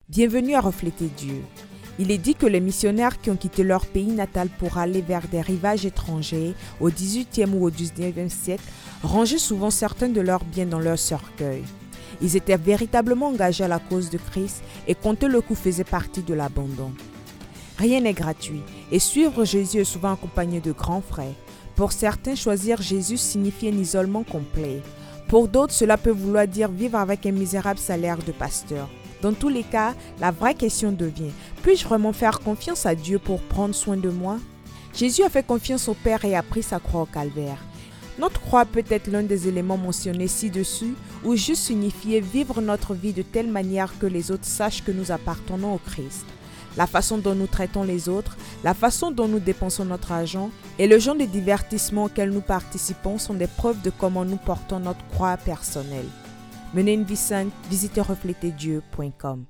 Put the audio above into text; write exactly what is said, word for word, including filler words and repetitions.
Bienvenue à Refléter Dieu. Il est dit que les missionnaires qui ont quitté leur pays natal pour aller vers des rivages étrangers au dix-huitième ou au dix-neuvième siècle rangeaient souvent certains de leurs biens dans leur cercueil. Ils étaient véritablement engagés à la cause de Christ et compter le coup faisait partie de l'abandon. Rien n'est gratuit et suivre Jésus est souvent accompagné de grands frais. Pour certains, choisir Jésus signifie un isolement complet. Pour d'autres, cela peut vouloir dire vivre avec un misérable salaire de pasteur. Dans tous les cas, la vraie question devient, puis-je vraiment faire confiance à Dieu pour prendre soin de moi? Jésus a fait confiance au Père et a pris sa croix au calvaire. Notre croix peut être l'un des éléments mentionnés ci-dessus ou juste signifier vivre notre vie de telle manière que les autres sachent que nous appartenons au Christ. La façon dont nous traitons les autres, la façon dont nous dépensons notre argent et le genre de divertissement auquel nous participons sont des preuves de comment nous portons notre croix personnelle. Menez une vie sainte, visitez refléter dieu point com.